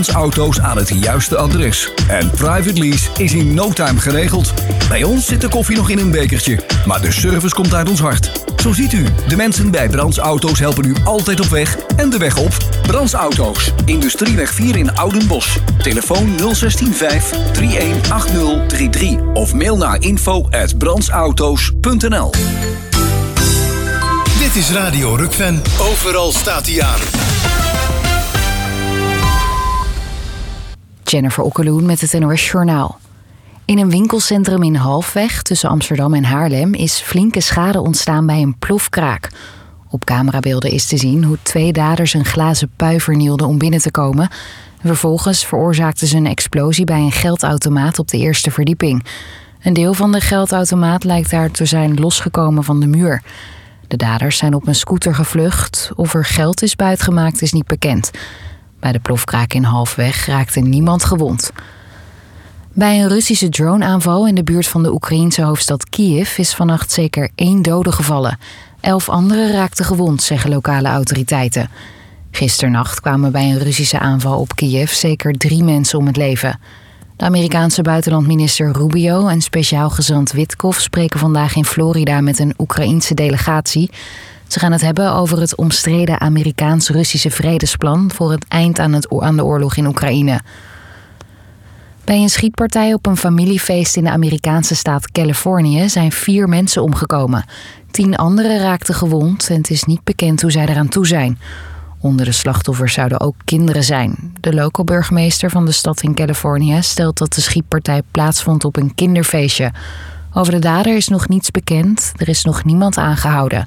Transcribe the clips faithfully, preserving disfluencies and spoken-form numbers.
Brands Auto's aan het juiste adres. En private lease is in no time geregeld. Bij ons zit de koffie nog in een bekertje, maar de service komt uit ons hart. Zo ziet u, de mensen bij Brands Auto's helpen u altijd op weg en de weg op. Brands Auto's, Industrieweg vier in Oudenbosch. Telefoon nul zes vijf drie een acht nul drie drie of mail naar info at brandsauto's punt n l. Dit is Radio Rukven. Overal staat hij aan. Jennifer Okkeloen met het N O S Journaal. In een winkelcentrum in Halfweg tussen Amsterdam en Haarlem is flinke schade ontstaan bij een plofkraak. Op camerabeelden is te zien hoe twee daders een glazen pui vernielden om binnen te komen. Vervolgens veroorzaakten ze een explosie bij een geldautomaat op de eerste verdieping. Een deel van de geldautomaat lijkt daar te zijn losgekomen van de muur. De daders zijn op een scooter gevlucht. Of er geld is buitgemaakt is niet bekend. Bij de plofkraak in Halfweg raakte niemand gewond. Bij een Russische droneaanval in de buurt van de Oekraïense hoofdstad Kiev is vannacht zeker één dode gevallen. Elf anderen raakten gewond, zeggen lokale autoriteiten. Gisternacht kwamen bij een Russische aanval op Kiev zeker drie mensen om het leven. De Amerikaanse buitenlandminister Rubio en speciaal gezant Witkoff spreken vandaag in Florida met een Oekraïense delegatie. Ze gaan het hebben over het omstreden Amerikaans-Russische vredesplan voor het eind aan, het, aan de oorlog in Oekraïne. Bij een schietpartij op een familiefeest in de Amerikaanse staat Californië zijn vier mensen omgekomen. Tien anderen raakten gewond en het is niet bekend hoe zij eraan toe zijn. Onder de slachtoffers zouden ook kinderen zijn. De local burgemeester van de stad in Californië stelt dat de schietpartij plaatsvond op een kinderfeestje. Over de dader is nog niets bekend. Er is nog niemand aangehouden.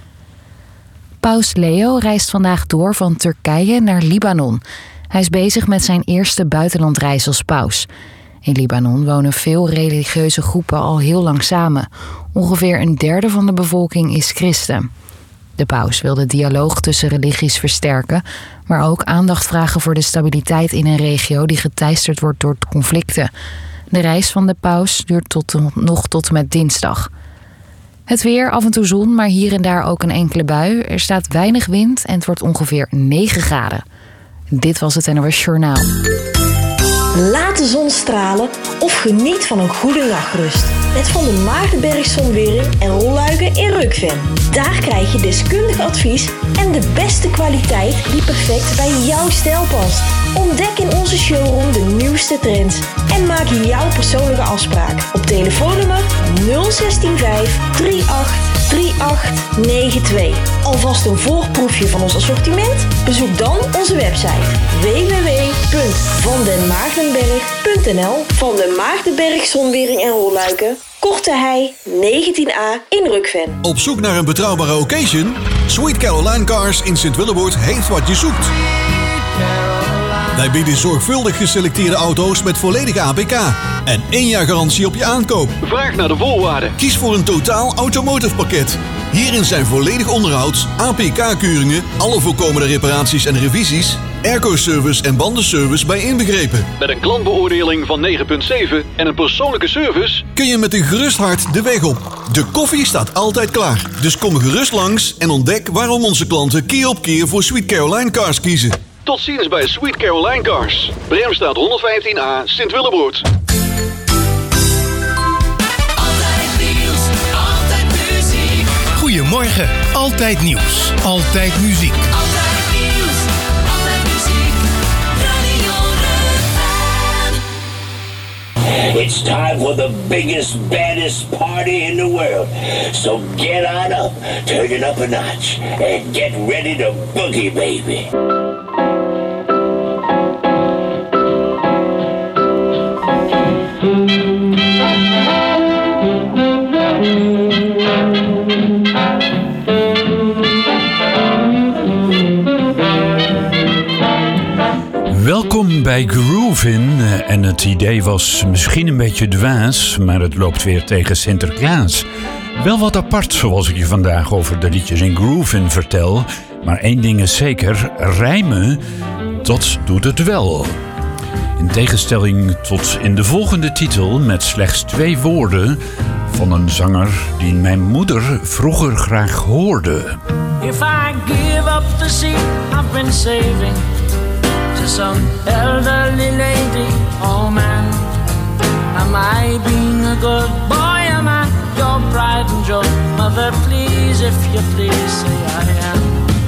Paus Leo reist vandaag door van Turkije naar Libanon. Hij is bezig met zijn eerste buitenlandreis als paus. In Libanon wonen veel religieuze groepen al heel lang samen. Ongeveer een derde van de bevolking is christen. De paus wil de dialoog tussen religies versterken, maar ook aandacht vragen voor de stabiliteit in een regio die geteisterd wordt door conflicten. De reis van de paus duurt tot, nog tot en met dinsdag. Het weer, af en toe zon, maar hier en daar ook een enkele bui. Er staat weinig wind en het wordt ongeveer negen graden. Dit was het N O S Journaal. Laat de zon stralen of geniet van een goede nachtrust. Met Van der Maardenberg Zonwering en Rolluiken in Rukven. Daar krijg je deskundig advies en de beste kwaliteit die perfect bij jouw stijl past. Ontdek in onze showroom de nieuwste trends en maak jouw persoonlijke afspraak op telefoonnummer nul zes vijf drie acht drie acht negen twee. Alvast een voorproefje van ons assortiment? Bezoek dan onze website w w w punt van den maardenberg punt n l. Van den Maardenberg Zonwering en Rolluiken, Korte Hei negentien A in Rukven. Op zoek naar een betrouwbare occasion? Sweet Caroline Cars in Sint-Willeboord heeft wat je zoekt. Wij bieden zorgvuldig geselecteerde auto's met volledige A P K en één jaar garantie op je aankoop. Vraag naar de voorwaarden. Kies voor een totaal automotive pakket. Hierin zijn volledig onderhoud, A P K-keuringen, alle voorkomende reparaties en revisies, airco-service en bandenservice bij inbegrepen. Met een klantbeoordeling van negen komma zeven en een persoonlijke service kun je met een gerust hart de weg op. De koffie staat altijd klaar. Dus kom gerust langs en ontdek waarom onze klanten keer op keer voor Sweet Caroline Cars kiezen. Tot ziens bij Sweet Caroline Cars. Bremstraat honderdvijftien A, Sint-Willeboord. Altijd nieuws, altijd muziek. Goedemorgen, altijd nieuws, altijd muziek. Altijd nieuws, altijd muziek. Radio Rukven. It's time for the biggest, baddest party in the world. So get on up, turn it up a notch, and get ready to boogie, baby. Welkom bij Groovin. En het idee was misschien een beetje dwaas, maar het loopt weer tegen Sinterklaas. Wel wat apart, zoals ik je vandaag over de liedjes in Groovin vertel. Maar één ding is zeker, rijmen, dat doet het wel. In tegenstelling tot in de volgende titel met slechts twee woorden van een zanger die mijn moeder vroeger graag hoorde. If I give up the seat I've been saving to some elderly lady. Oh man, am I being a good boy? Am I your pride and joy? Mother, please, if you please, say I am.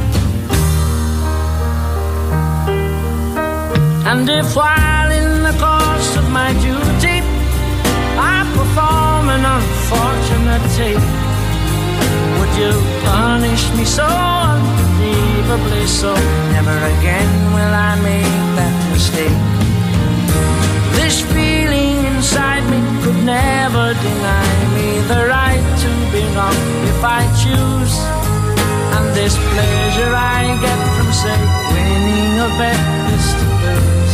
And if while in the course of my duty I perform an unfortunate tape, would you punish me so unbelievably so? Never again will I make that mistake. This feeling inside me could never deny me the right to be wrong if I choose. And this pleasure I get from, say, winning a bet is to lose.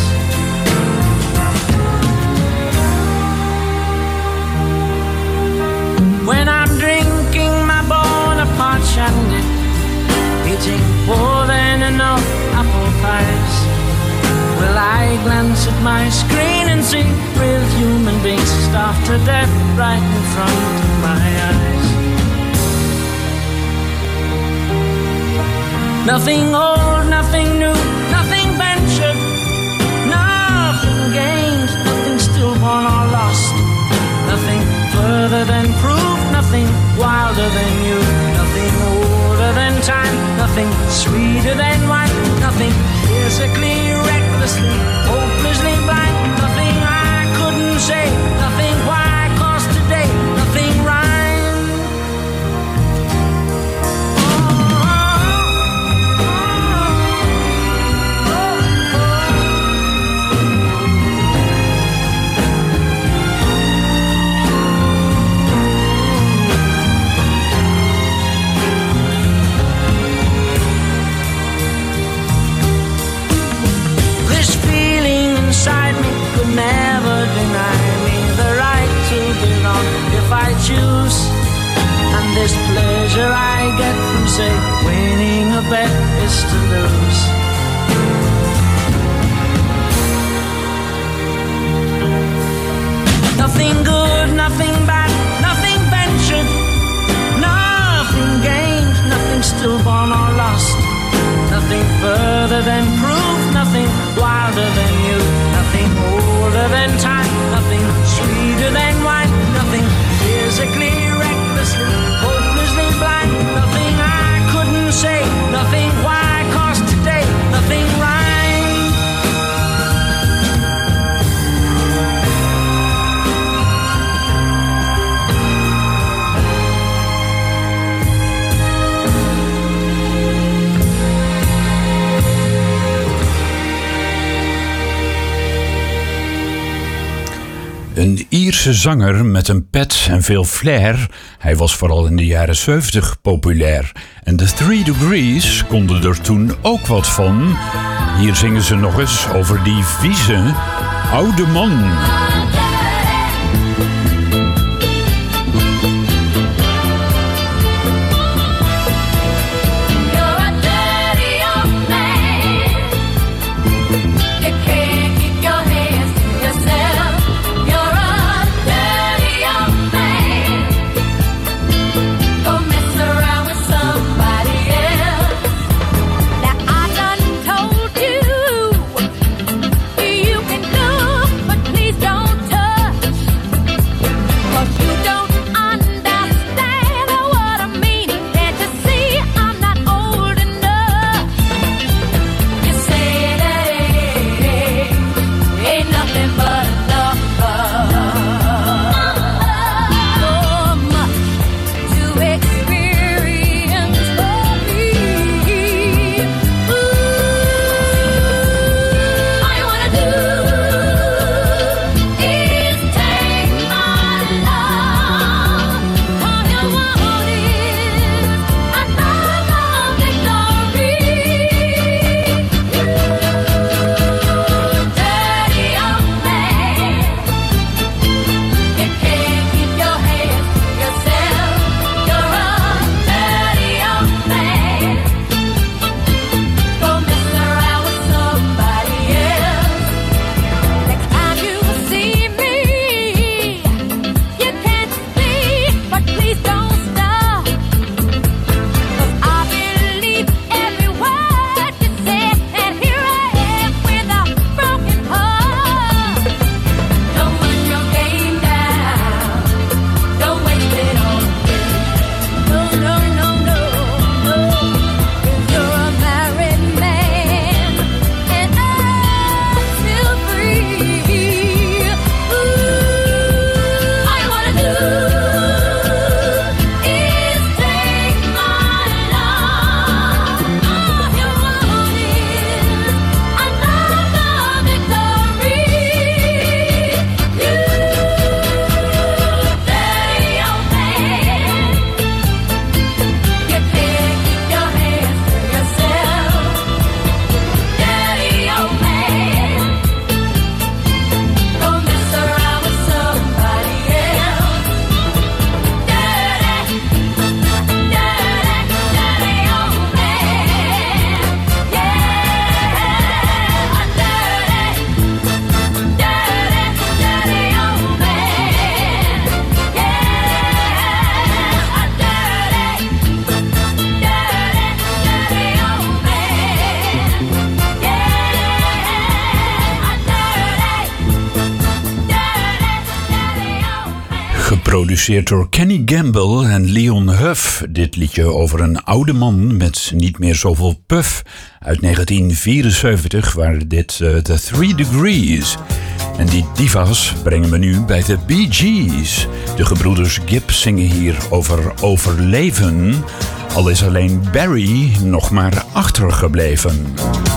When I'm drinking my Bonaparte shandy, eating more than enough apple pies, will I glance at my screen and see real human beings starved to death right in front of my eyes? Nothing old, nothing new, nothing ventured, nothing gained, nothing stillborn or lost, nothing further than proof, nothing wilder than you, nothing older than time, nothing sweeter than wine, nothing physically, recklessly, hopelessly blind, nothing I couldn't say, nothing why, cause today, nothing rhyme. Never deny me the right to belong if I choose. And this pleasure I get from, say, winning a bet is to lose. Nothing good, nothing bad, nothing ventured, nothing gained, nothing stillborn or lost, nothing further than proof, nothing wilder than you, nothing older than time, nothing sweeter than wine, nothing physically, recklessly, hopelessly blind, nothing I couldn't say, nothing why, cause today, nothing rhyme. Een Ierse zanger met een pet en veel flair. Hij was vooral in de jaren zeventig populair. En de Three Degrees konden er toen ook wat van. Hier zingen ze nog eens over die vieze oude man. Told you, you can look, but please don't touch. geproduceerd door Kenny Gamble en Leon Huff. Dit liedje over een oude man met niet meer zoveel puff. Uit negentien vierenzeventig waren dit uh, The Three Degrees. En die divas brengen we nu bij de Bee Gees. De gebroeders Gibb zingen hier over overleven. Al is alleen Barry nog maar achtergebleven.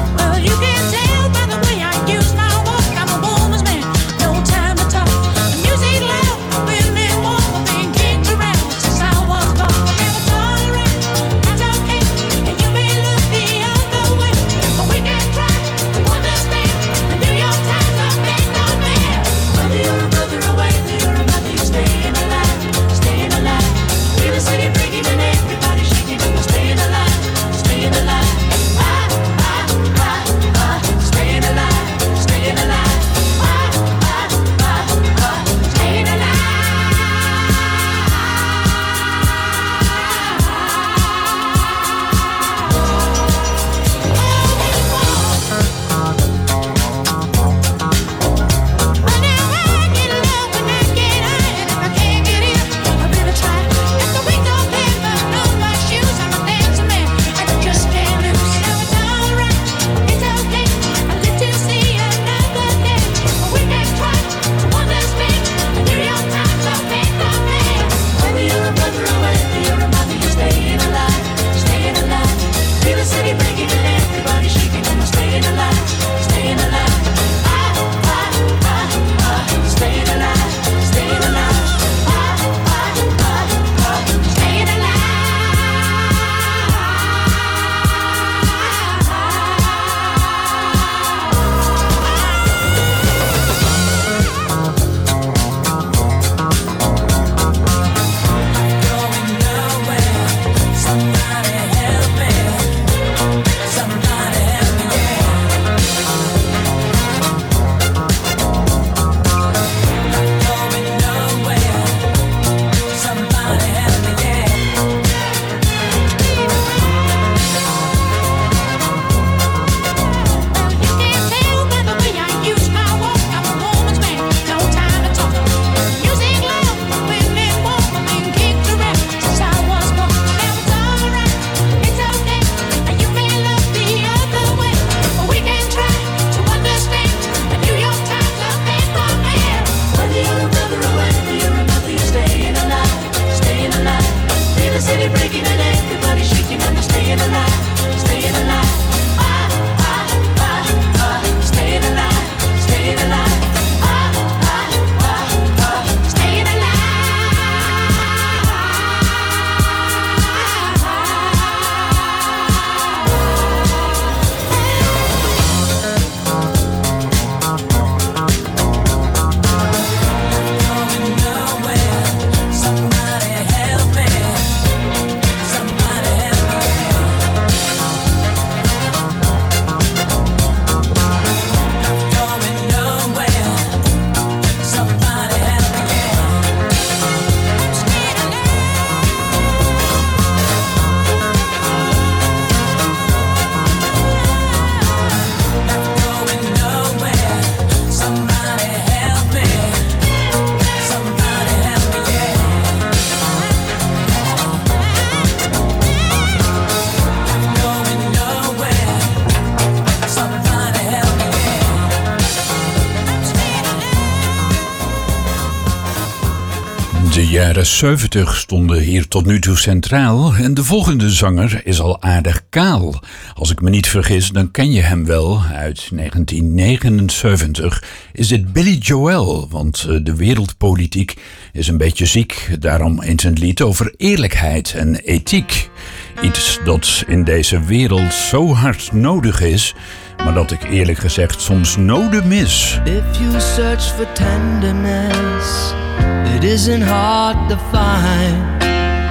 De jaren zeventig stonden hier tot nu toe centraal en de volgende zanger is al aardig kaal. Als ik me niet vergis, dan ken je hem wel. Uit negentien negenenzeventig is dit Billy Joel, want de wereldpolitiek is een beetje ziek. Daarom in zijn lied over eerlijkheid en ethiek. Iets dat in deze wereld zo hard nodig is, maar dat ik eerlijk gezegd soms nodig mis. If you search for tenderness, it isn't hard to find.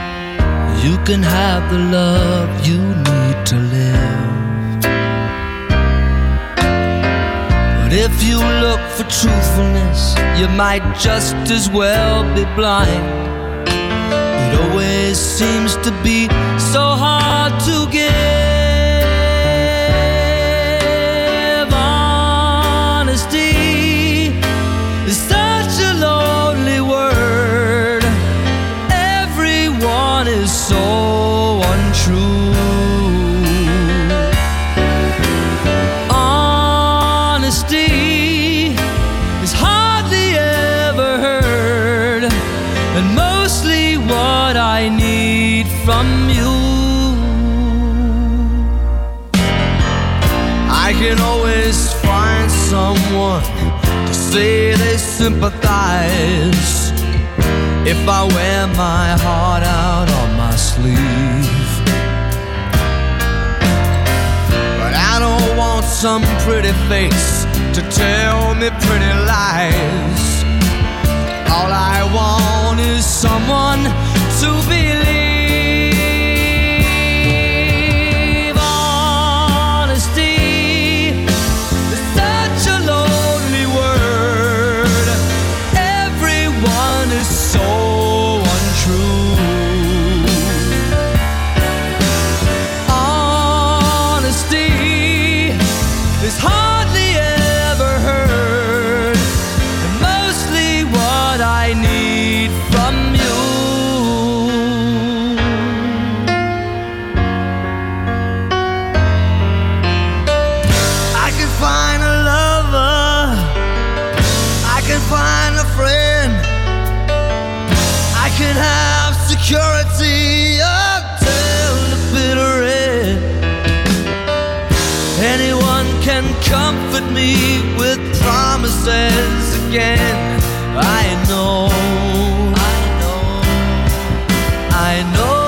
You can have the love you need to live. But if you look for truthfulness, you might just as well be blind. It always seems to be so hard to give. Honesty is such a lonely word. need from you. I can always find someone to say they sympathize if I wear my heart out on my sleeve. But I don't want some pretty face to tell me pretty lies. All I want is someone to believe. Security until the bitter end. Anyone can comfort me with promises again. I know, I know, I know.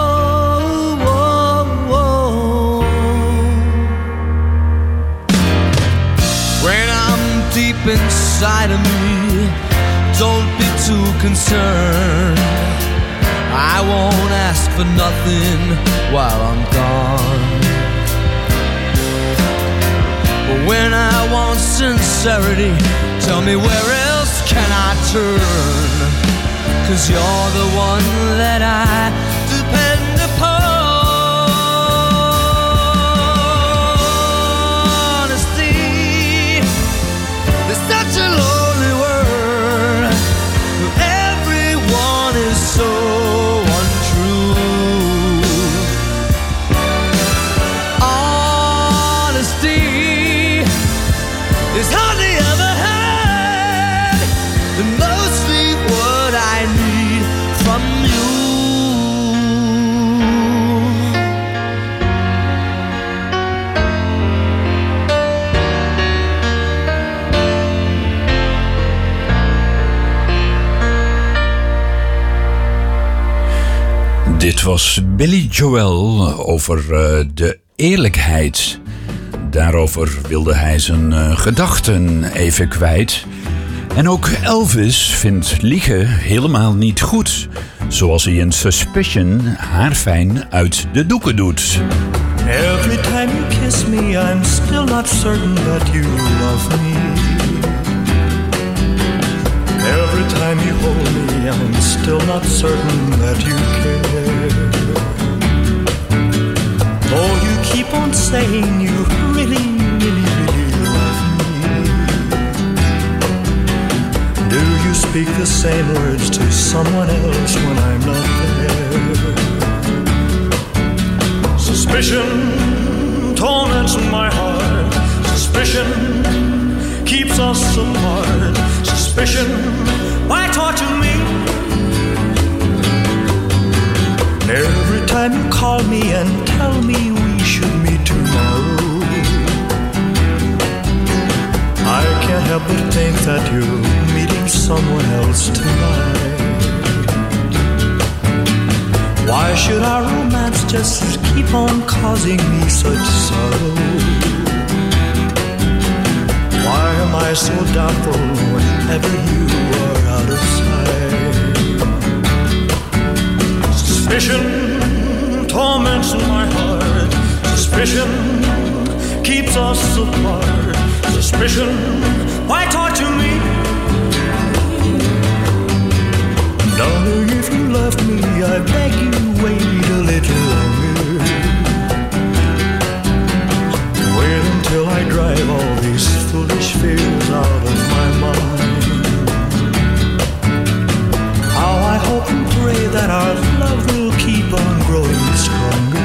Whoa, whoa. When I'm deep inside of me, don't be too concerned. I won't ask for nothing while I'm gone. But when I want sincerity, tell me where else can I turn? 'Cause you're the one that I depend upon. Honesty is such a lonely word. Everyone is so Dit was Billy Joel over uh, de eerlijkheid. Daarover wilde hij zijn uh, gedachten even kwijt. En ook Elvis vindt liegen helemaal niet goed. Zoals hij in Suspicion haarfijn uit de doeken doet. Every time you kiss me, I'm still not certain that you love me. Every time you hold me, I'm still not certain that you care. Oh, you keep on saying you really, really, really love me. Do you speak the same words to someone else when I'm not there? Suspicion torments my heart. Suspicion keeps us apart. Suspicion, why torture me? Every time you call me and tell me we should meet tomorrow, I can't help but think that you're meeting someone else tonight. Why should our romance just keep on causing me such sorrow? Why am I so doubtful whenever you are out of sight? Suspicion torments my heart. Suspicion keeps us apart. Suspicion, why torture me? Darling, if you love me, I beg you wait a little longer. Wait until I drive all these foolish fears out of my mind. How I hope and pray that our love will keep on growing stronger.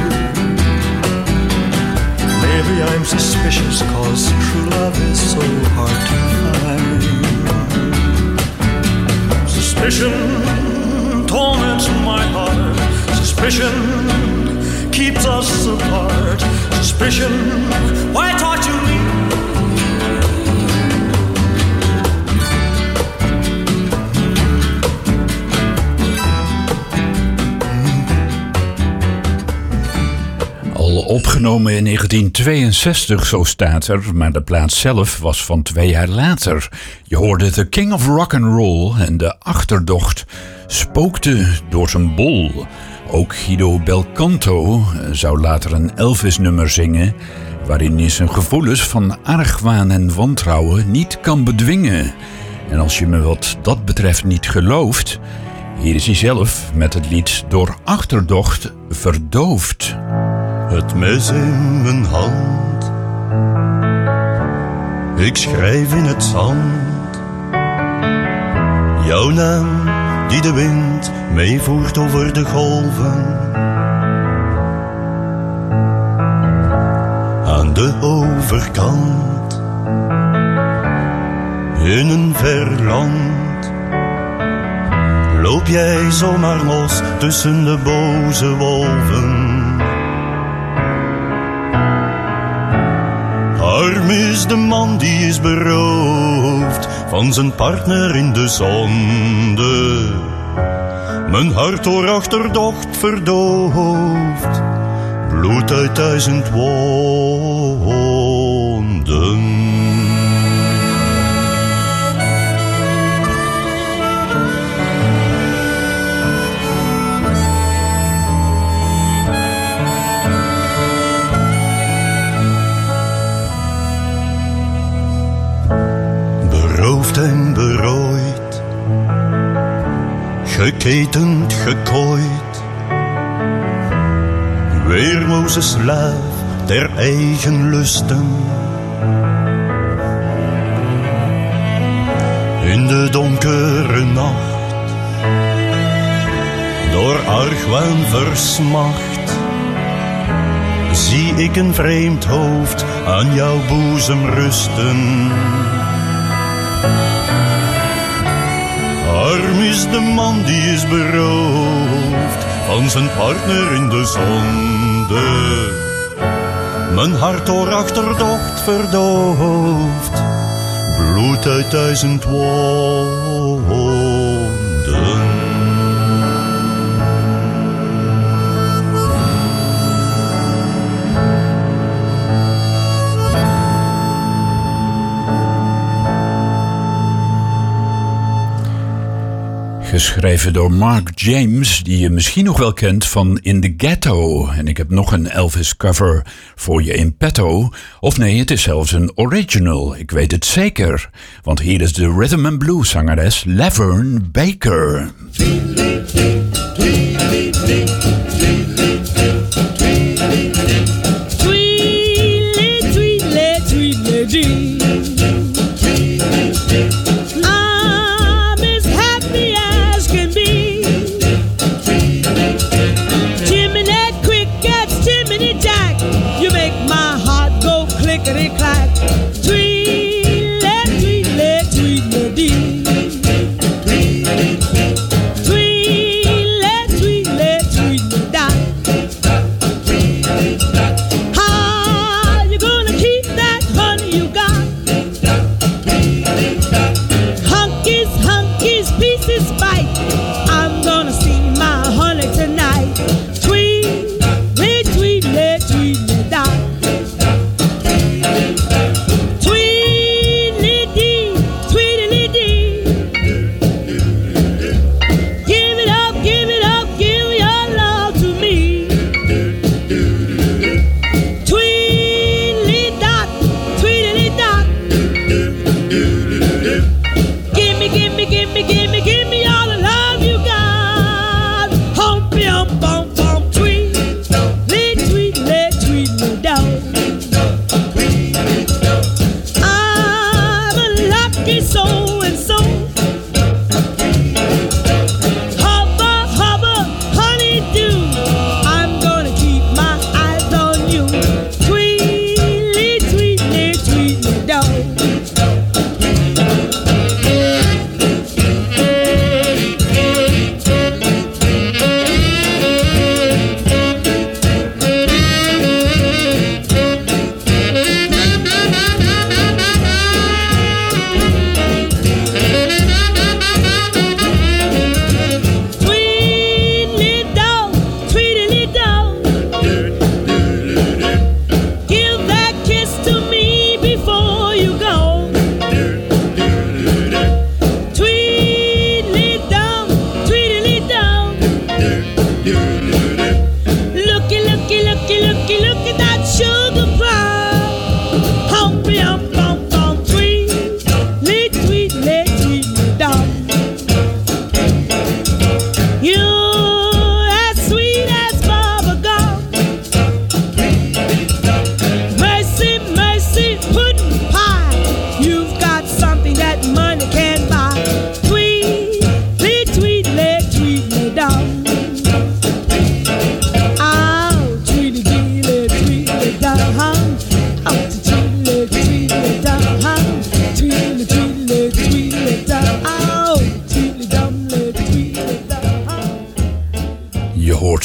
Maybe I'm suspicious cause true love is so hard to find. Suspicion torments my heart. Suspicion keeps us apart. Suspicion, why torture me? Opgenomen in negentien tweeënzestig, zo staat er, maar de plaat zelf was van twee jaar later. Je hoorde The King of Rock'n'Roll en de achterdocht spookte door zijn bol. Ook Guido Belcanto zou later een Elvis-nummer zingen, waarin hij zijn gevoelens van argwaan en wantrouwen niet kan bedwingen. En als je me wat dat betreft niet gelooft, hier is hij zelf met het lied Door achterdocht verdoofd. Het mes in mijn hand, ik schrijf in het zand. Jouw naam die de wind meevoert over de golven. Aan de overkant, in een ver land, loop jij zomaar los tussen de boze wolven. Arm is de man die is beroofd van zijn partner in de zonde. Mijn hart door achterdocht verdoofd, bloed uit duizend wonden. Beroofd en berooid, geketend, gekooid, weerloze slaaf der eigen lusten. In de donkere nacht, door argwaan versmacht, zie ik een vreemd hoofd aan jouw boezem rusten. Arm is de man die is beroofd van zijn partner in de zonde. Mijn hart door achterdocht verdoofd, bloed uit duizend wonden. Geschreven door Mark James, die je misschien nog wel kent van In the Ghetto. En ik heb nog een Elvis cover voor je in petto. Of nee, het is zelfs een original, ik weet het zeker. Want hier is de rhythm and blues zangeres Laverne Baker.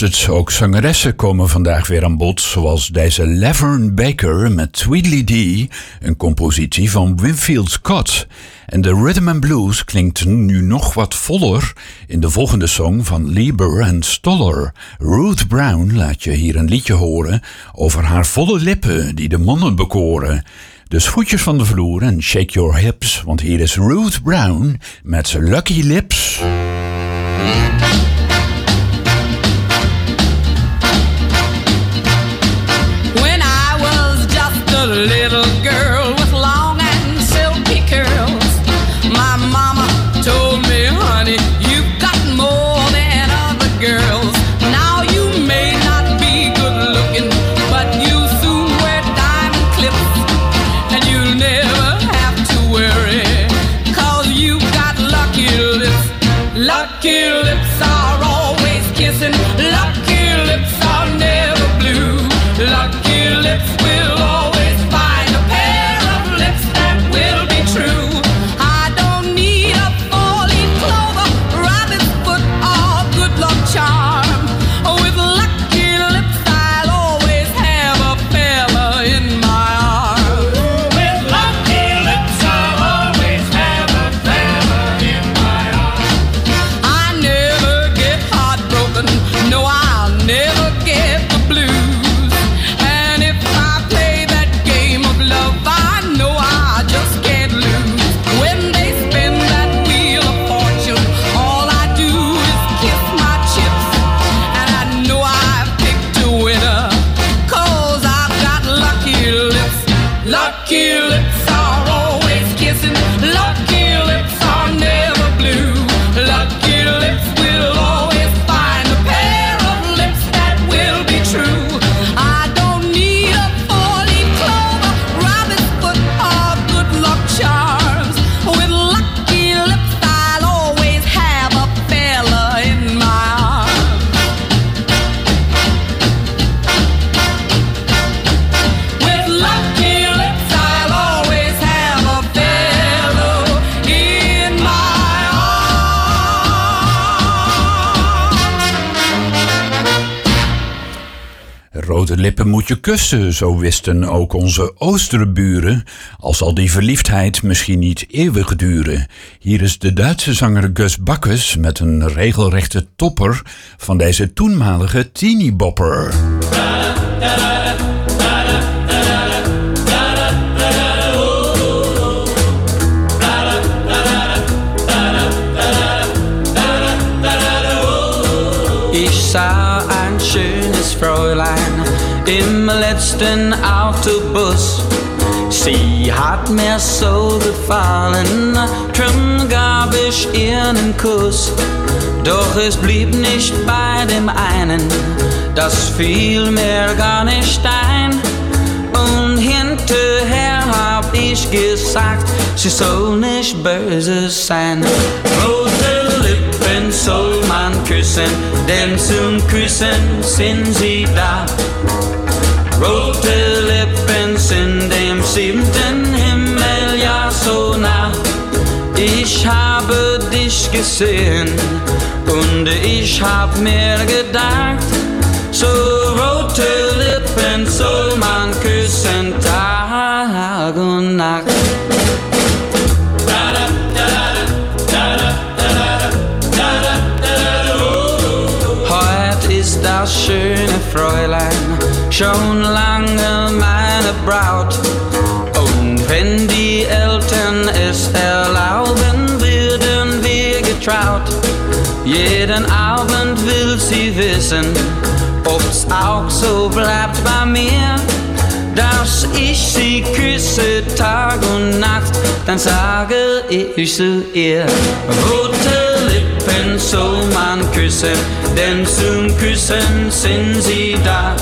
het, ook zangeressen komen vandaag weer aan bod, zoals deze Laverne Baker met Tweedledee, een compositie van Winfield Scott. En de rhythm and blues klinkt nu nog wat voller in de volgende song van Lieber en Stoller. Ruth Brown laat je hier een liedje horen over haar volle lippen die de mannen bekoren. Dus voetjes van de vloer en shake your hips, want hier is Ruth Brown met Lucky Lips. When I was just a little girl with long and silky curls, my mama told me, honey, you've got more than other girls. Now you may not be good looking, but you soon wear diamond clips, and you'll never have to worry, 'cause you've got lucky lips. Lucky lips are always kissing. Lucky lips are never blue. Lucky lips will always find a pair of lips that will be true. I don't need a four-leaf clover, rabbit's foot, or good luck charm. With lucky lips I'll always have a fella in my arms. With lucky lips I'll always have a fella in my arms. I never get heartbroken, no, I'll never get the blues. And if I play that game of love, I know I just can't lose. When they spin that wheel of fortune, all I do is kiss my chips, and I know I've picked a winner, 'cause I've got lucky lips. Lucky lips are always kissing. Lucky lips are never blue. Lucky lips will always find a pair of lips that will be true. I don't need a four-leaf clover, rabbit's foot, or good luck charms. With lucky lips I'll always have a fella in my arms. With lucky lips I'll always have a fella in my Rode lippen moet je kussen, zo wisten ook onze oosterburen. Al zal die verliefdheid misschien niet eeuwig duren. Hier is de Duitse zanger Gus Bacchus met een regelrechte topper van deze toenmalige teeniebopper. Ich sah ein schönes Fräulein im letzten Autobus. Sie hat mir so gefallen, drum gab ich ihr einen Kuss. Doch es blieb nicht bei dem einen, das fiel mir gar nicht ein. Und hinterher hab ich gesagt, sie soll nicht böse sein. Rote Lippen soll man küssen, denn zum Küssen sind sie da. Rote Lippen sind dem siebten Himmel ja so nah. Ich habe dich gesehen und ich hab mir gedacht, so rote Lippen soll man küssen Tag und Nacht. Heut ist das schöne Fräulein schon lange meine Braut. Und wenn die Eltern es erlauben, werden wir getraut. Jeden Abend will sie wissen, ob's auch so bleibt bei mir, dass ich sie küsse Tag und Nacht, dann sage ich zu ihr, rote Lippen soll man küssen, denn zum Küssen sind sie da.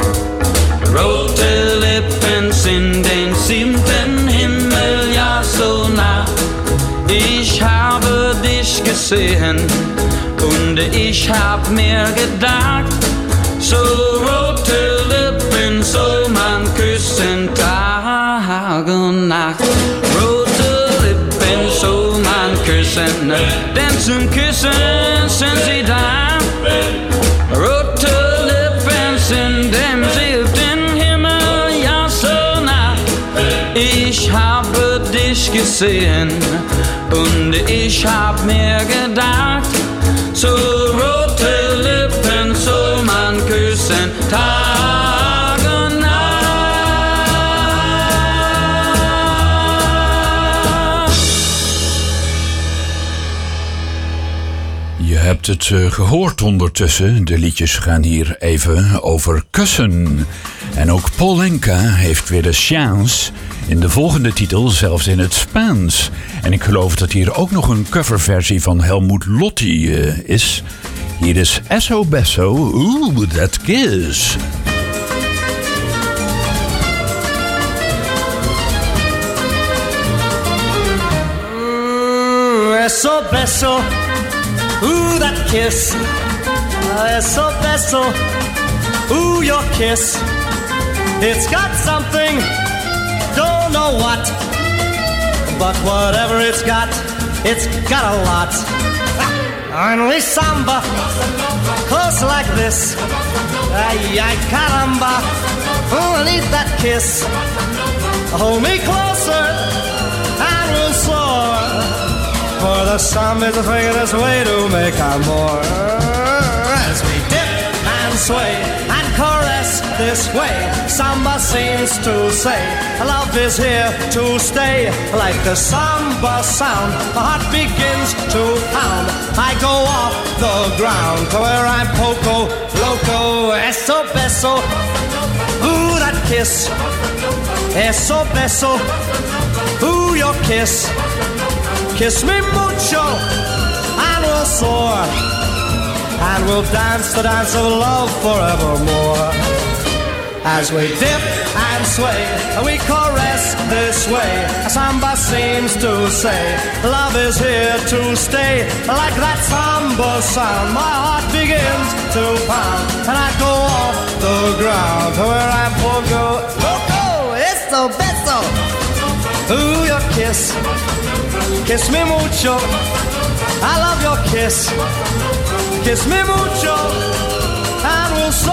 Rote Lippen sind den siebten Himmel ja so nah. Ich habe dich gesehen und ich hab mir gedacht, so rote Lippen soll man küssen Tag und Nacht. Rote Lippen soll man küssen, denn zum Küssen sind sie da. Rote gesehen und ich hab mir gedacht, so rote Lippen soll man küssen, Tag und Nacht. Je hebt het uh, gehoord ondertussen. De liedjes gaan hier even over kussen. En ook Paul Anka heeft weer de chance in de volgende titel, zelfs in het Spaans. En ik geloof dat hier ook nog een coverversie van Helmut Lotti uh, is. Hier is Eso Beso, Ooh, That Kiss. Ooh, Eso Beso, ooh, that kiss. Eso Beso, ooh, your kiss. It's got something, don't know what, but whatever it's got, it's got a lot. Only samba, close like this. Ay, ay, caramba, oh, I need that kiss. Hold me closer and we'll soar, for the samba is the thing that's way to make our more. As we dip and sway and caress this way, samba seems to say, love is here to stay. Like the samba sound, my heart begins to pound. I go off the ground to where I'm poco loco. Eso beso, ooh, that kiss. Eso beso, ooh, your kiss. Kiss me mucho and we'll soar, and we'll dance the dance of love forevermore. As we dip and sway, we caress this way. Samba seems to say, love is here to stay. Like that samba sound, my heart begins to pound, and I go off the ground to where I'm poco loco. Eso beso, ooh, your kiss. Kiss me mucho, I love your kiss. Kiss me mucho, and we'll soar,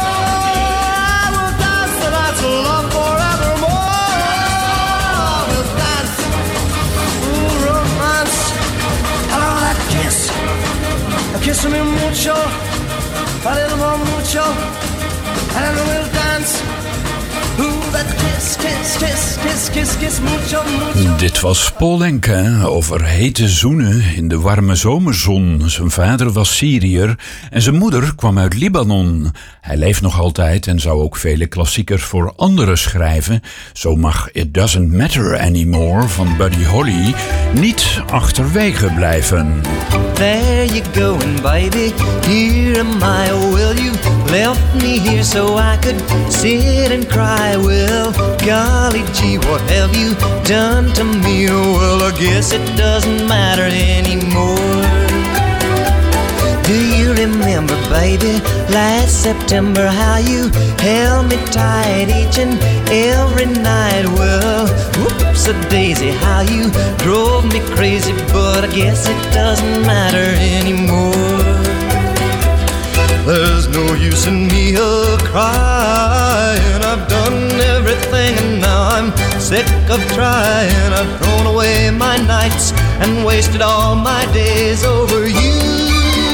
and we'll dance the dance of love forevermore. We'll dance, ooh, romance, I love that kiss. Kiss me mucho, a little more mucho, and we'll dance. Ooh, that kiss, kiss, kiss, kiss, kiss, kiss, mucho, mucho. Dit was Paul Anka over hete zoenen in de warme zomerzon. Zijn vader was Syriër en zijn moeder kwam uit Libanon. Hij leeft nog altijd en zou ook vele klassiekers voor anderen schrijven. Zo mag It Doesn't Matter Anymore van Buddy Holly niet achterwege blijven. There you going, baby, here am I. Well, you left me here so I could sit and cry. Well, golly gee, what have you done to me? Well, I guess it doesn't matter anymore. Do you remember, baby, last September, how you held me tight each and every night? Well, whoops-a-daisy, how you drove me crazy, but I guess it doesn't matter anymore. There's no use in me a-crying. I've done everything and now I'm sick of trying. I've thrown away my nights and wasted all my days over you.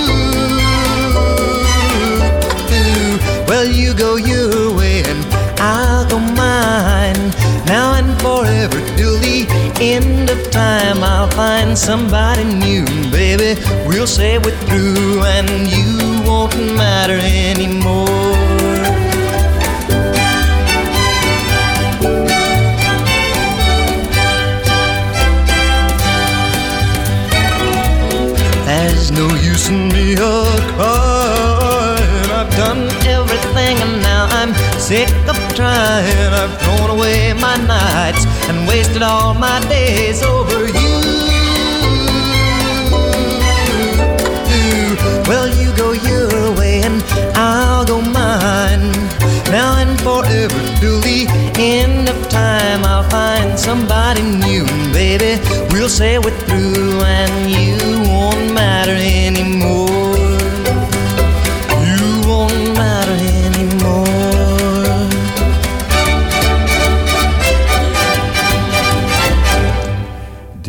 Well, you go your way and I'll go mine. Now and forever till the end of time, I'll find somebody new, baby. We'll say we're through and you won't matter anymore. There's no use in me a-crying. I've done everything and now I'm sick of trying. I've thrown away my nights and wasted all my days over you. Well, you go your way and I'll go mine. Now and forever till the end of time, I'll find somebody new, baby. We'll say we're through and you won't matter anymore. You won't matter anymore.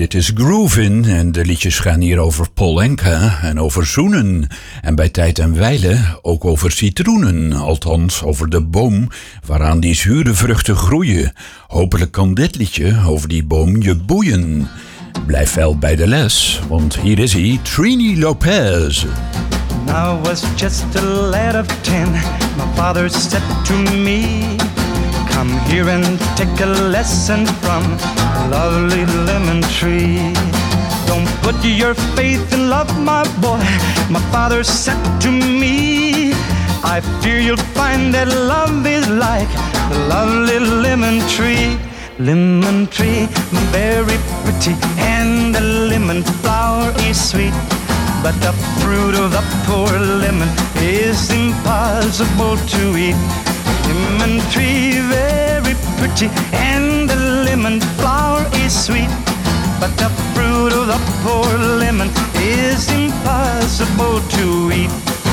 Dit is Groovin en de liedjes gaan hier over Polenka en over zoenen. En bij tijd en wijle ook over citroenen, althans over de boom waaraan die zure vruchten groeien. Hopelijk kan dit liedje over die boom je boeien. Blijf wel bij de les, want hier is hij, Trini Lopez. I was just a lad of ten. My father said to me, come here and take a lesson from a lovely lemon tree. Don't put your faith in love, my boy. My father said to me, I fear you'll find that love is like the lovely lemon tree. Lemon tree, very pretty, and the lemon flower is sweet. But the fruit of the poor lemon is impossible to eat. Lemon tree, very pretty, and the lemon flower is sweet. But the fruit of the poor lemon is impossible to eat.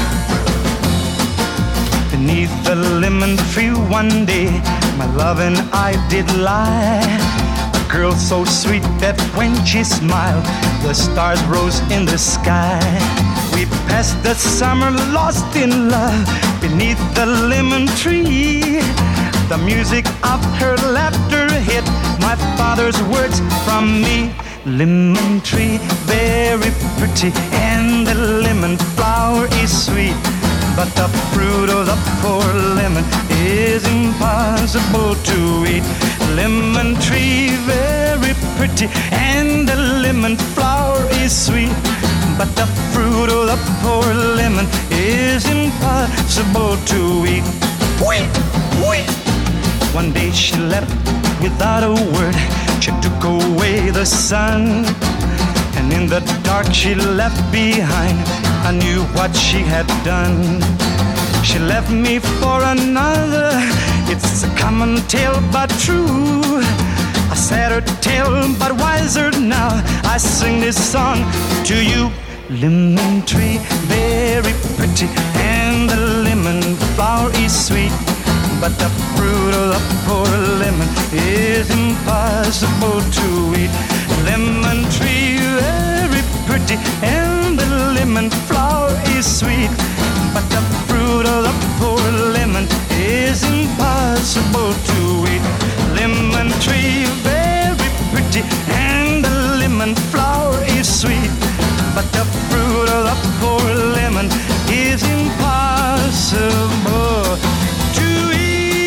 Beneath the lemon tree one day, my love and I did lie. A girl so sweet that when she smiled, the stars rose in the sky. We passed the summer lost in love beneath the lemon tree. The music of her laughter hid my father's words from me. Lemon tree, very pretty, and the lemon flower is sweet. But the fruit of the poor lemon is impossible to eat. Lemon tree, very pretty, and the lemon flower is sweet. But the fruit of the poor lemon is impossible to eat. Wait, wait. One day she left without a word. She took away the sun, and in the dark she left behind. I knew what she had done. She left me for another. It's a common tale but true. A sadder tale but wiser now. I sing this song to you. Lemon tree, very pretty, and the lemon flower is sweet. But the fruit of the poor lemon is impossible to eat. Lemon tree, very pretty, and the lemon flower is sweet. But the fruit of the poor lemon is impossible to eat. Lemon tree, very pretty, and the lemon flower is sweet. But the fruit of the poor lemon is impossible to eat.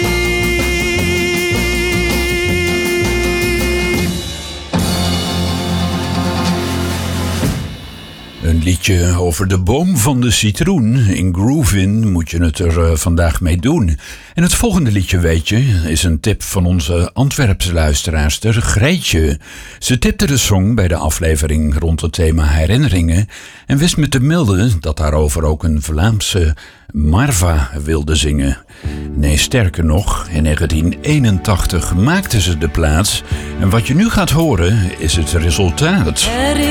Een liedje over de boom van de citroen. In Groovin moet je het er uh, vandaag mee doen. En het volgende liedje, weet je, is een tip van onze Antwerpse luisteraarster Greetje. Ze tipte de song bij de aflevering rond het thema herinneringen en wist me te melden dat daarover ook een Vlaamse Marva wilde zingen. Nee, sterker nog, in negentien eenentachtig maakte ze de plaats en wat je nu gaat horen is het resultaat.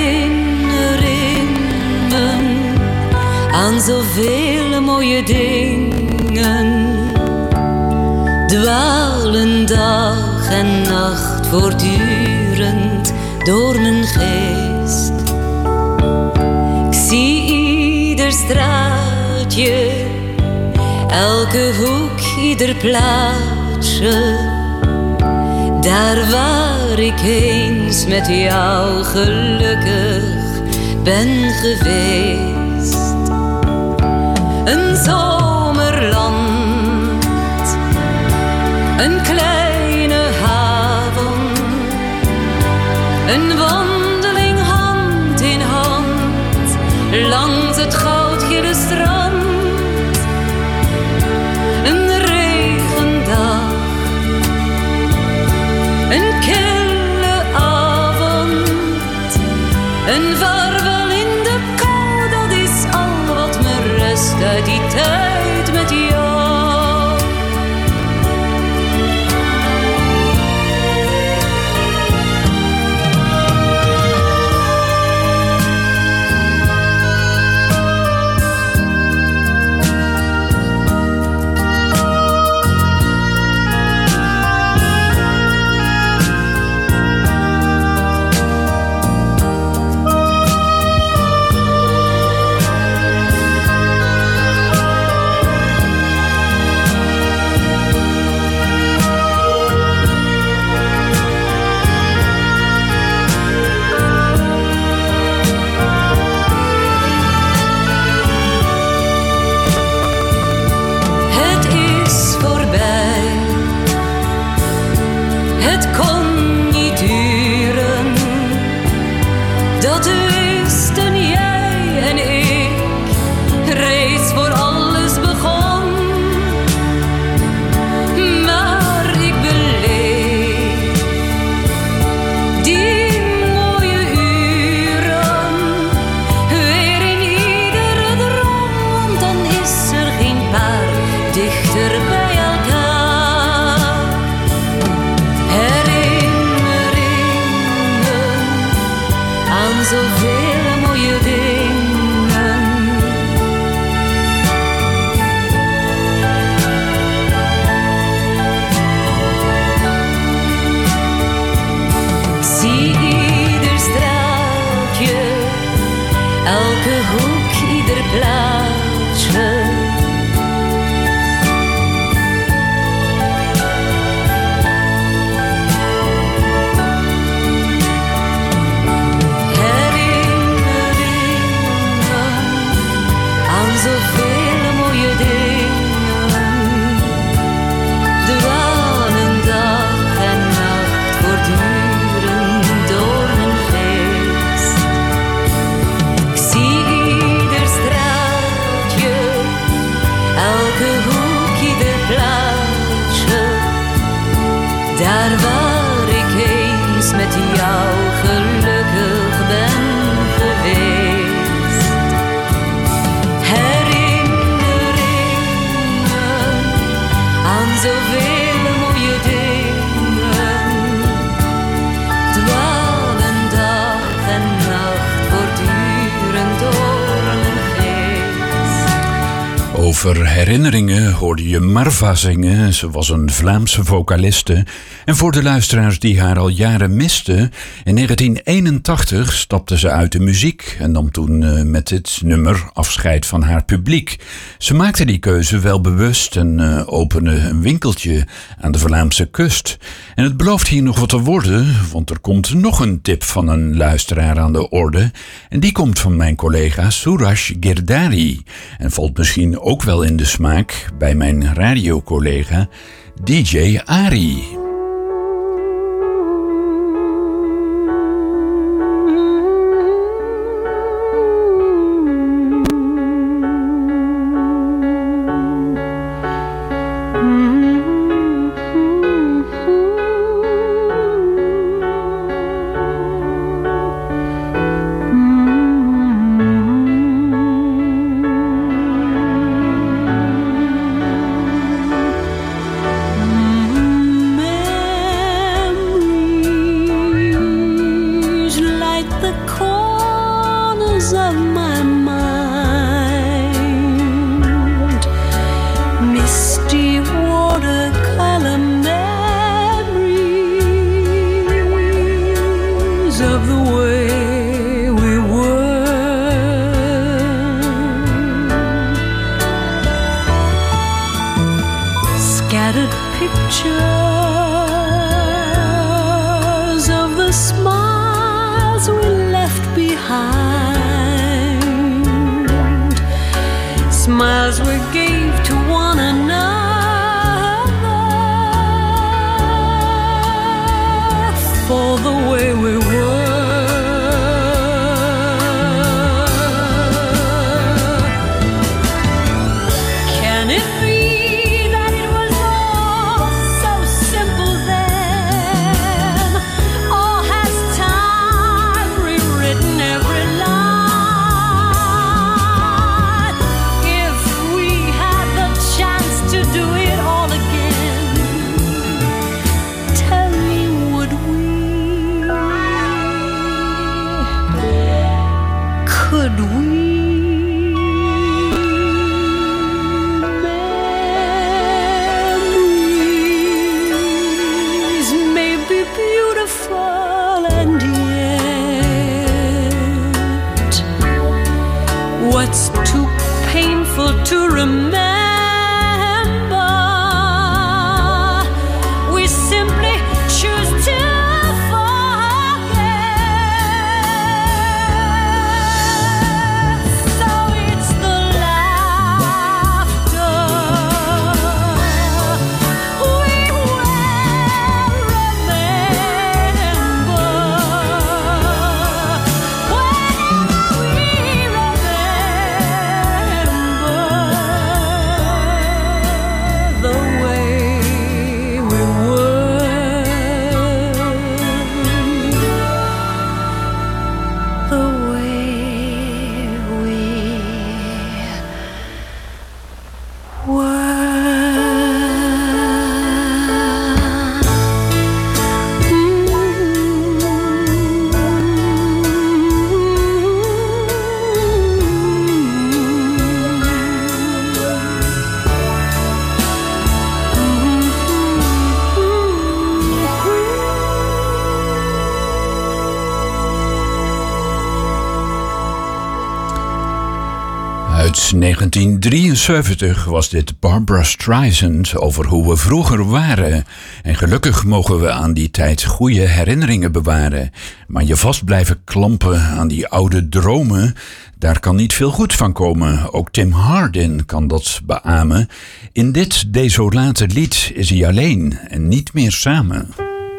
Aan zoveel mooie dingen dwalen dag en nacht voortdurend door mijn geest. Ik zie ieder straatje, elke hoek, ieder plaatsje, daar waar ik eens met jou gelukkig ben geweest. Een zomerland, een kleine haven, een wandeling hand in hand langs het goudgele strand. Een regendag, een kille avond, een vaarwel in de kou, dat is al wat me rest uit die tijd met jou. wat wisten jij en ik reeds voor alles begon. Maar ik beleef die mooie uren weer in iedere droom, want dan is er geen paar dichter bij elkaar. Herinneringen aan zoveel mooie dingen. Ik zie ieder straatje, elke hoek, ieder plaatsje. Zoveel mooie dingen dwalen dag en nacht voortdurend door mijn geest. Ik zie ieder straatje, elke hoek, ieder plaatsje. Daar waar ik eens met jou gelukkig ben geweest. Zoveel mooie dingen dwalen dag en nacht voortdurend door mijn geest. Over herinneringen hoorde je Marva zingen. Ze was een Vlaamse vocaliste. En voor de luisteraars die haar al jaren misten, in negentien eenentachtig stapte ze uit de muziek en nam toen uh, met dit nummer afscheid van haar publiek. Ze maakte die keuze wel bewust en uh, opende een winkeltje aan de Vlaamse kust. En het belooft hier nog wat te worden, want er komt nog een tip van een luisteraar aan de orde. En die komt van mijn collega Suraj Girdari en valt misschien ook wel in de smaak bij mijn radiocollega D J Ari. Smiles we gave to one another for the way we were. Can it be that it was all so simple then? Or has time rewritten every line? If we had the chance to do it all again, tell me, would we? Could we? Memories may be beautiful, and yet what's too painful to remember? We simply choose to forget. So it's the laughter we will remember when Uit negentien drieënzeventig was dit Barbra Streisand over hoe we vroeger waren. En gelukkig mogen we aan die tijd goede herinneringen bewaren. Maar je vast blijven klampen aan die oude dromen, daar kan niet veel goed van komen. Ook Tim Hardin kan dat beamen. In dit desolate lied is hij alleen en niet meer samen.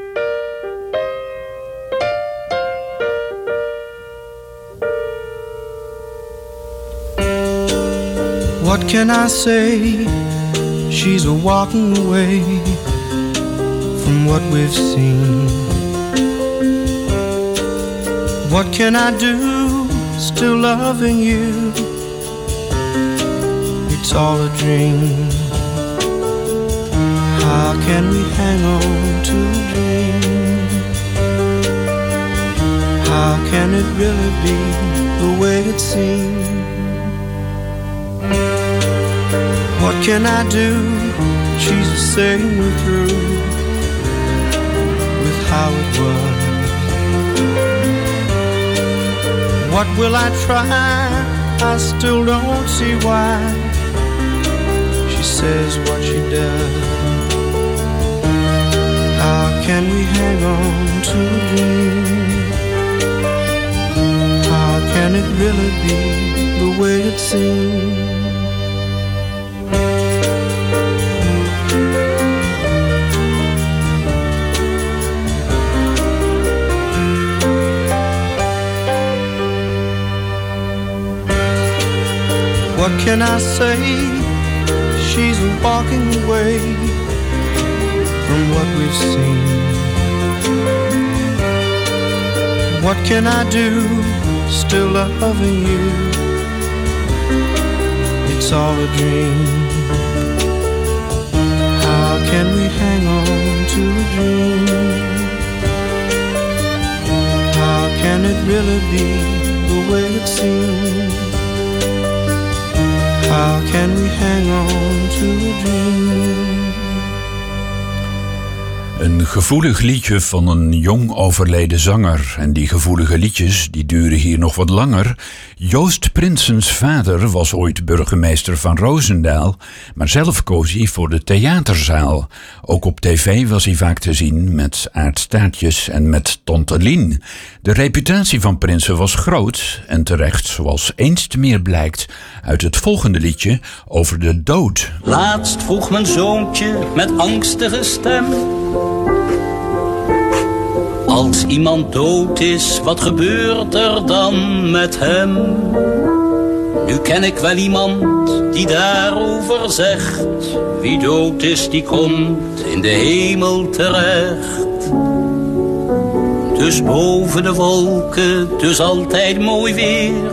What can I say? She's a walking away from what we've seen. What can I do? Still loving you. It's all a dream. How can we hang on to a dream? How can it really be the way it seems? What can I do? She's the same me through with how it was. What will I try? I still don't see why she says what she does. How can we hang on to a dream? How can it really be the way it seems? What can I say? She's walking away from what we've seen. What can I do? Still loving you. It's all a dream. How can we hang on to a dream? How can it really be the way it seems? How can we hang on to a dream? Een gevoelig liedje van een jong overleden zanger. En die gevoelige liedjes die duren hier nog wat langer. Joost Prinsens vader was ooit burgemeester van Roosendaal, maar zelf koos hij voor de theaterzaal. Ook op tv was hij vaak te zien met Aart Staartjes en met Tante Lien. De reputatie van Prinsen was groot en terecht, zoals eens te meer blijkt uit het volgende liedje over de dood. Laatst vroeg mijn zoontje met angstige stem: als iemand dood is, wat gebeurt er dan met hem? Nu ken ik wel iemand die daarover zegt: wie dood is, die komt in de hemel terecht. Dus boven de wolken, dus altijd mooi weer,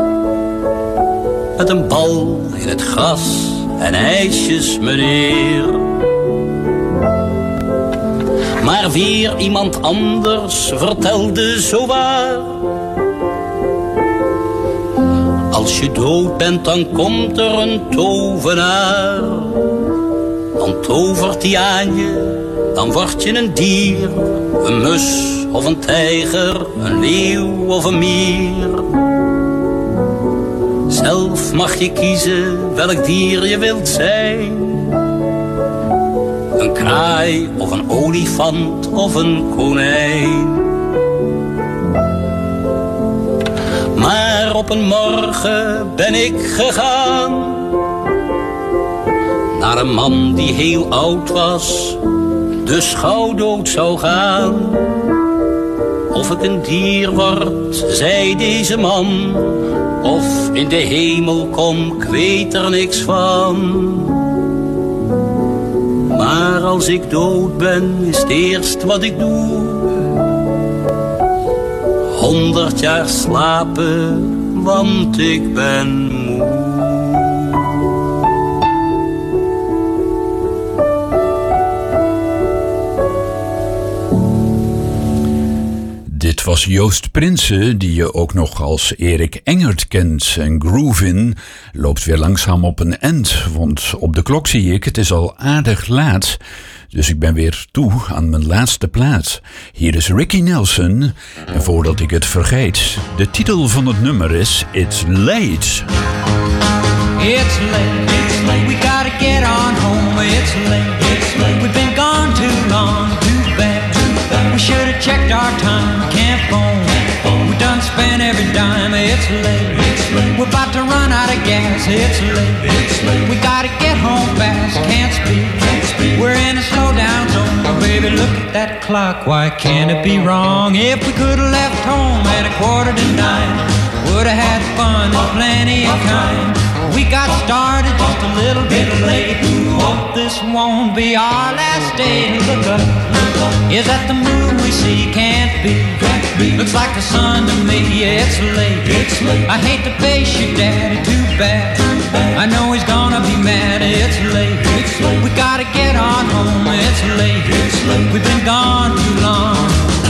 met een bal in het gras en ijsjes, meneer. Maar weer iemand anders vertelde zo waar: als je dood bent, dan komt er een tovenaar. Dan tovert hij aan je, dan word je een dier. Een mus of een tijger, een leeuw of een mier. Zelf mag je kiezen welk dier je wilt zijn. Een kraai of een olifant of een konijn. Maar op een morgen ben ik gegaan naar een man die heel oud was, dus gauw dood zou gaan. Of ik een dier word, zei deze man, of in de hemel kom, ik weet er niks van. Maar als ik dood ben, is het eerst wat ik doe honderd jaar slapen, want ik ben moe. Dit was Joost Prinsen, die je ook nog als Erik Engert kent. En Groovin loopt weer langzaam op een end, want op de klok zie ik, het is al aardig laat. Dus ik ben weer toe aan mijn laatste plaat. Hier is Ricky Nelson. En voordat ik het vergeet, de titel van het nummer is It's Late. It's late, it's late. We gotta get on home. It's late, it's late. We've been gone too long, too bad. Too bad. We should have checked our time. Can't phone. We done spent every dime. It's late, it's late. We're about to run out of gas. It's late, it's late. We gotta get home fast. Can't speak, can't speak. We're in a slow down zone. Oh, baby, look at that clock. Why can't it be wrong? If we could have left home at a quarter to nine, would have had fun and plenty of kind. We got started just a little bit late. Hope this won't be our last day. Look up, look up. Is that the moon we see? Can't be, can't be. Looks like the sun to me. Yeah, it's late, it's late. I hate to face your daddy, too bad. Too bad. I know he's gonna be mad. It's late, it's late. We gotta get on home. It's late, it's late. We've been gone too long.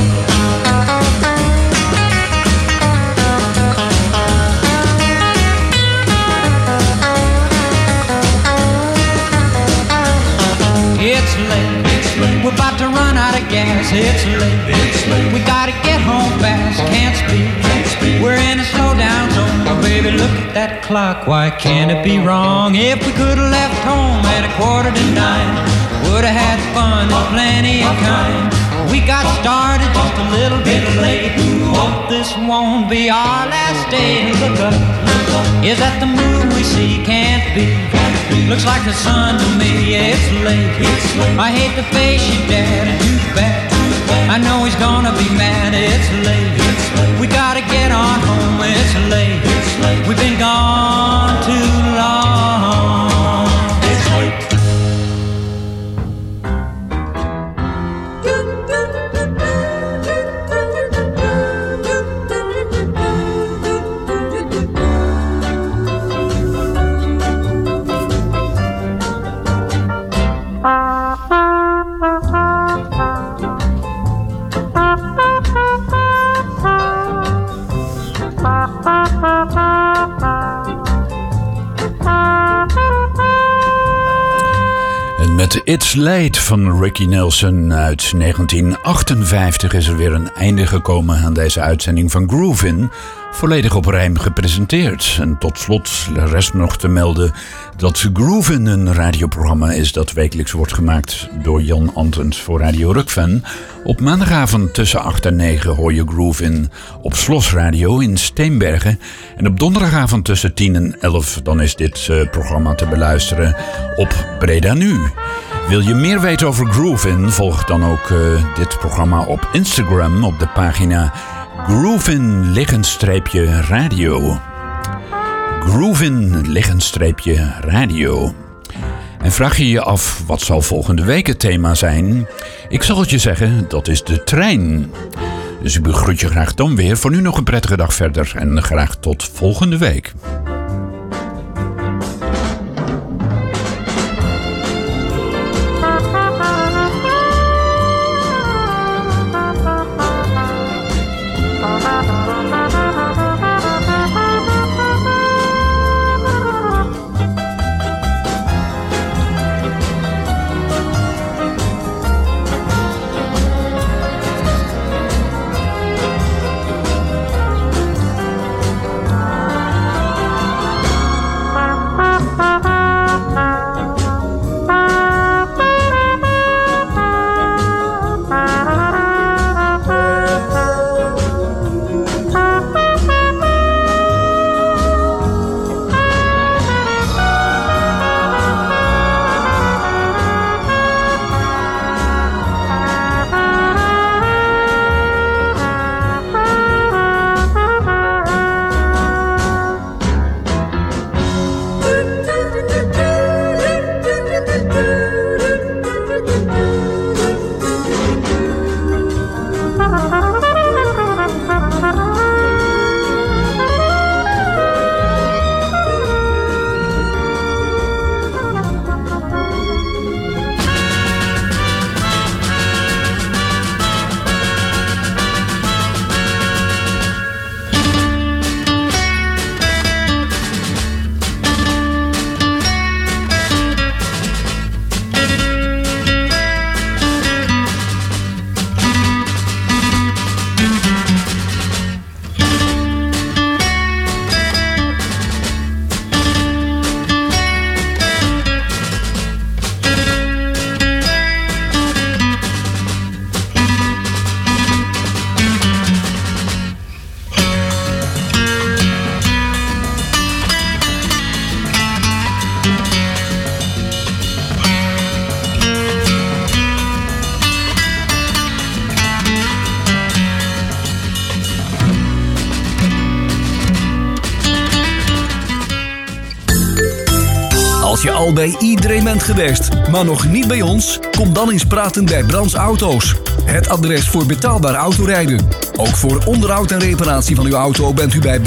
It's late, it's late. We're about to run out of gas. It's late, it's late. We gotta get home fast. Can't speak, can't speak. We're in a slow down zone. Oh, baby, look at that clock. Why can't it be wrong? If we could have left home at a quarter to nine, would have had fun and plenty of kind. We got started just a little bit late. Hope this won't be our last day. Look up, look up. Is that the moon we see? Can't be, can't be. Looks like the sun to me. Yeah, it's late, it's late. I hate to face your daddy, too bad. I know he's gonna be mad. It's late, it's late. We gotta get on home. It's late, it's late. We've been gone too long. It's late. Met It's Late van Ricky Nelson uit negentien achtenvijftig is er weer een einde gekomen aan deze uitzending van Groovin, volledig op rijm gepresenteerd. En tot slot rest nog te melden dat Groovin een radioprogramma is dat wekelijks wordt gemaakt door Jan Antens voor Radio Rukven. Op maandagavond tussen acht en negen hoor je Groovin op Slos Radio in Steenbergen. En op donderdagavond tussen tien en elf dan is dit uh, programma te beluisteren op Breda Nu. Wil je meer weten over Groovin? Volg dan ook uh, dit programma op Instagram op de pagina Groovin liggenstreepje radio. Groovin liggenstreepje radio. En vraag je je af, wat zal volgende week het thema zijn? Ik zal het je zeggen, dat is de trein. Dus ik begroet je graag dan weer. Voor nu nog een prettige dag verder en graag tot volgende week. Als je al bij iedereen bent geweest, maar nog niet bij ons, kom dan eens praten bij Brands Auto's. Het adres voor betaalbaar autorijden. Ook voor onderhoud en reparatie van uw auto bent u bij